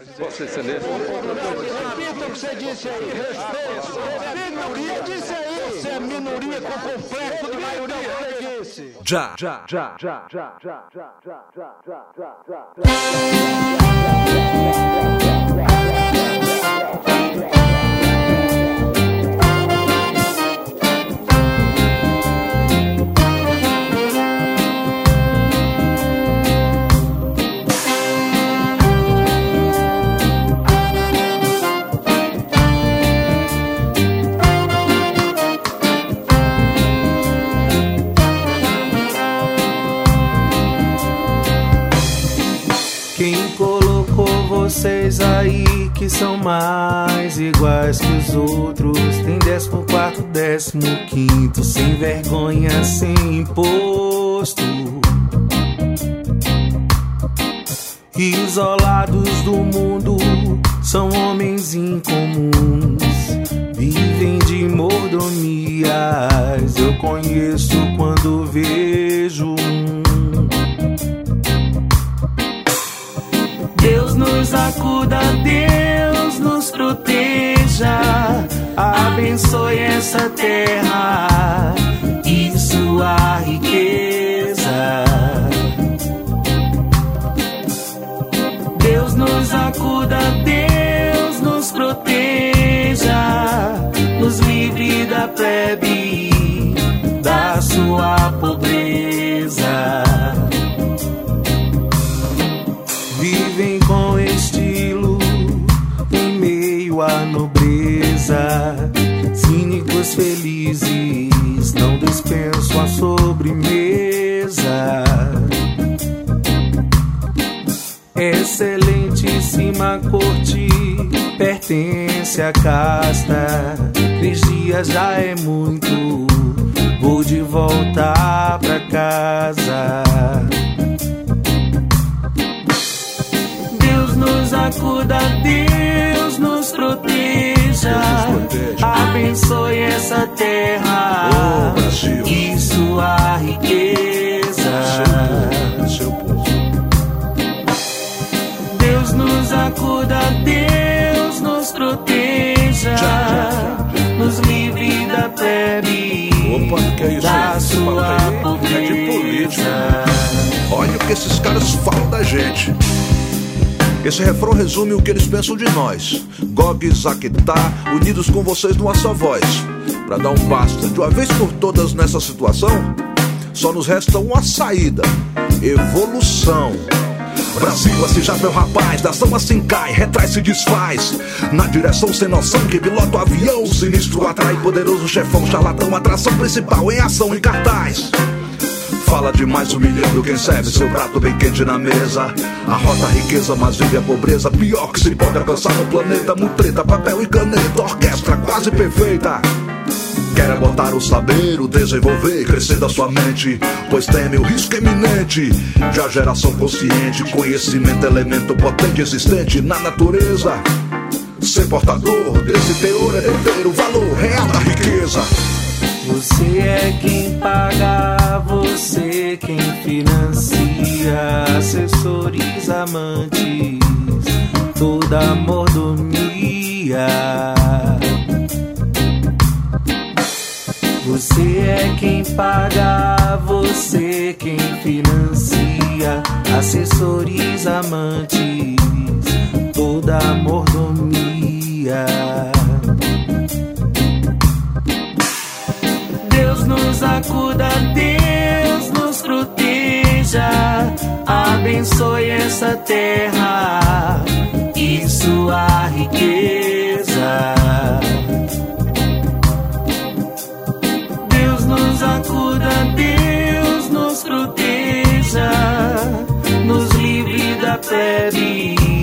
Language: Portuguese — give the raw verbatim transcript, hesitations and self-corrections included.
Vossa Excelência. Repita o que você disse aí, respeito. Minoria disse aí. Você é minoria com complexo de maioria, você disse. Já, já, já, já, já, já, já, já, já, já, já. Quem colocou vocês aí que são mais iguais que os outros? Tem décimo quarto, décimo quinto, sem vergonha, sem imposto. Isolados do mundo, são homens incomuns, vivem de mordomias. Eu conheço quando vejo um. Deus nos acuda, Deus nos proteja, abençoe essa terra e sua riqueza. Deus nos acuda, Deus nos proteja, nos livre da plebe, da sua pobreza. Vivem com estilo em meio à nobreza, cínicos felizes, não dispensam a sobremesa. Excelentíssima corte pertence à casta, três dias já é muito, vou de volta pra casa. Nos acuda, Deus nos proteja, abençoe essa terra oh, e sua riqueza. Seu povo. Deus nos acuda, Deus nos proteja, já, já, já. Nos livre da plebe, Opa, que é isso da aí? sua pobreza. É de política. Olha o que esses caras falam da gente. Esse refrão resume o que eles pensam de nós. Gog e Zaquitá, unidos com vocês numa só voz. Pra dar um basta de uma vez por todas nessa situação, só nos resta uma saída: evolução. Brasil, assim já meu rapaz, nação assim cai, retrai se desfaz. Na direção sem noção que pilota o avião, sinistro atrai, poderoso chefão, charlatão, atração principal em ação em cartaz. Fala demais humilhando quem serve seu prato bem quente na mesa. Arrota a riqueza, mas vive a pobreza, pior que se pode alcançar no planeta. Mutreta, papel e caneta, orquestra quase perfeita. Quer botar o saber, o desenvolver, crescer da sua mente, pois teme o risco eminente de a geração consciente. Conhecimento, elemento potente existente na natureza. Ser portador desse teor herdeiro, valor real da riqueza. Você é quem paga, você quem financia, assessores, amantes, toda mordomia. Você é quem paga, você quem financia, assessores, amantes, toda mordomia. Deus nos acuda, Deus nos proteja, abençoe essa terra e sua riqueza. Deus nos acuda, Deus nos proteja, nos livre da plebe,